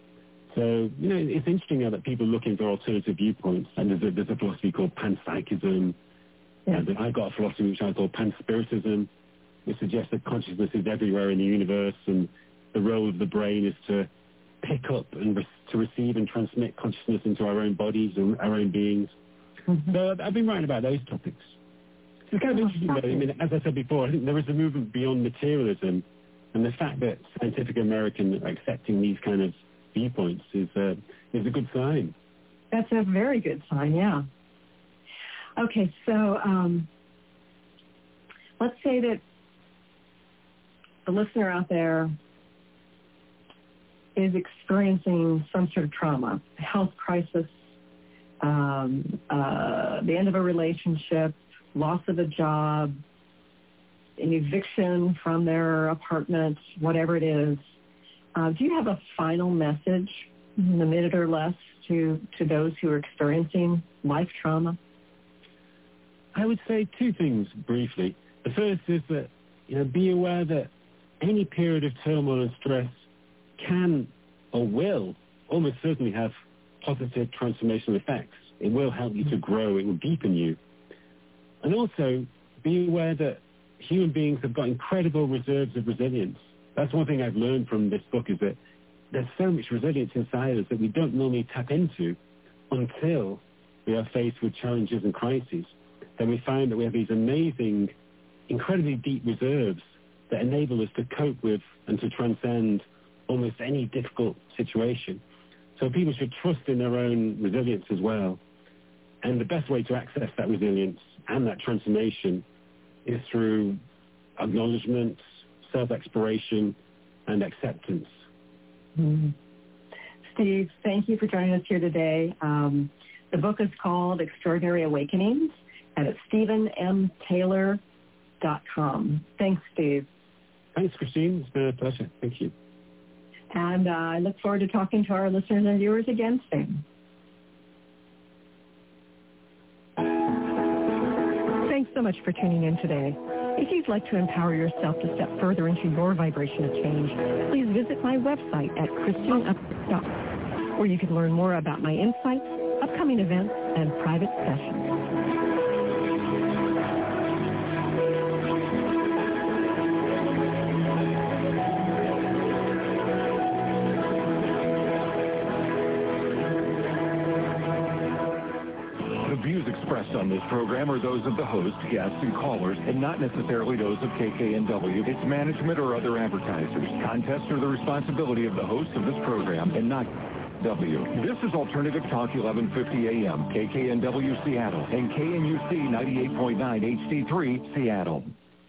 So, you know, it's interesting now that people are looking for alternative viewpoints, and there's a, there's a philosophy called panpsychism, yeah. and I've got a philosophy which I call panspiritism, which suggests that consciousness is everywhere in the universe, and the role of the brain is to pick up and re- to receive and transmit consciousness into our own bodies and our own beings. Mm-hmm. So I've been writing about those topics. So it's kind of oh, interesting, though. I mean, as I said before, I think there is a movement beyond materialism, and the fact that Scientific American are accepting these kind of viewpoints is uh, is a good sign. That's a very good sign, yeah. Okay, so um, let's say that the listener out there is experiencing some sort of trauma, a health crisis, um, uh, the end of a relationship, loss of a job, an eviction from their apartment, whatever it is. Uh, do you have a final message in a minute or less to, to those who are experiencing life trauma? I would say two things briefly. The first is that, you know, be aware that any period of turmoil and stress can or will almost certainly have positive transformational effects. It will help you to grow. It will deepen you. And also be aware that human beings have got incredible reserves of resilience. That's one thing I've learned from this book, is that there's so much resilience inside us that we don't normally tap into until we are faced with challenges and crises. Then we find that we have these amazing, incredibly deep reserves that enable us to cope with and to transcend almost any difficult situation. So people should trust in their own resilience as well. And the best way to access that resilience and that transformation is through acknowledgement, self-exploration, and acceptance. Mm-hmm. Steve, thank you for joining us here today. Um, the book is called Extraordinary Awakenings, and it's stephen m taylor dot com. Thanks, Steve. Thanks, Christine. It's been a pleasure. Thank you. And uh, I look forward to talking to our listeners and viewers again soon. Thanks so much for tuning in today. If you'd like to empower yourself to step further into your vibration of change, please visit my website at christine updike dot com, where you can learn more about my insights, upcoming events, and private sessions. Expressed on this program are those of the host, guests, and callers, and not necessarily those of K K N W, its management, or other advertisers. Contests are the responsibility of the host of this program and not W. This is Alternative Talk eleven fifty A M, K K N W Seattle, and K N U C ninety-eight point nine H D three Seattle.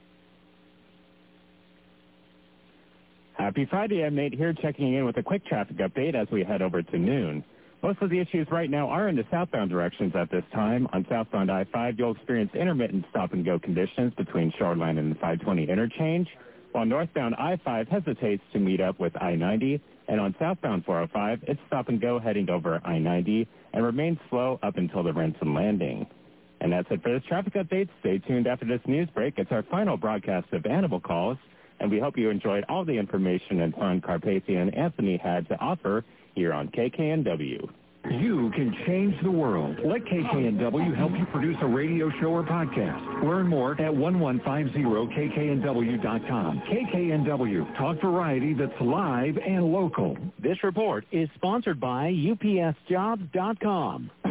Happy Friday. I'm Nate here, checking in with a quick traffic update as we head over to noon. Most of the issues right now are in the southbound directions at this time. On southbound I five, you'll experience intermittent stop-and-go conditions between Shoreline and the five twenty interchange, while northbound I five hesitates to meet up with I ninety, and on southbound four oh five, it's stop-and-go heading over I ninety and remains slow up until the Renton Landing. And that's it for this traffic update. Stay tuned after this news break. It's our final broadcast of Animal Calls, and we hope you enjoyed all the information and fun Carpathia and Anthony had to offer here on K K N W. You can change the world. Let K K N W help you produce a radio show or podcast. Learn more at eleven fifty K K N W dot com. K K N W, talk variety that's live and local. This report is sponsored by U P S jobs dot com.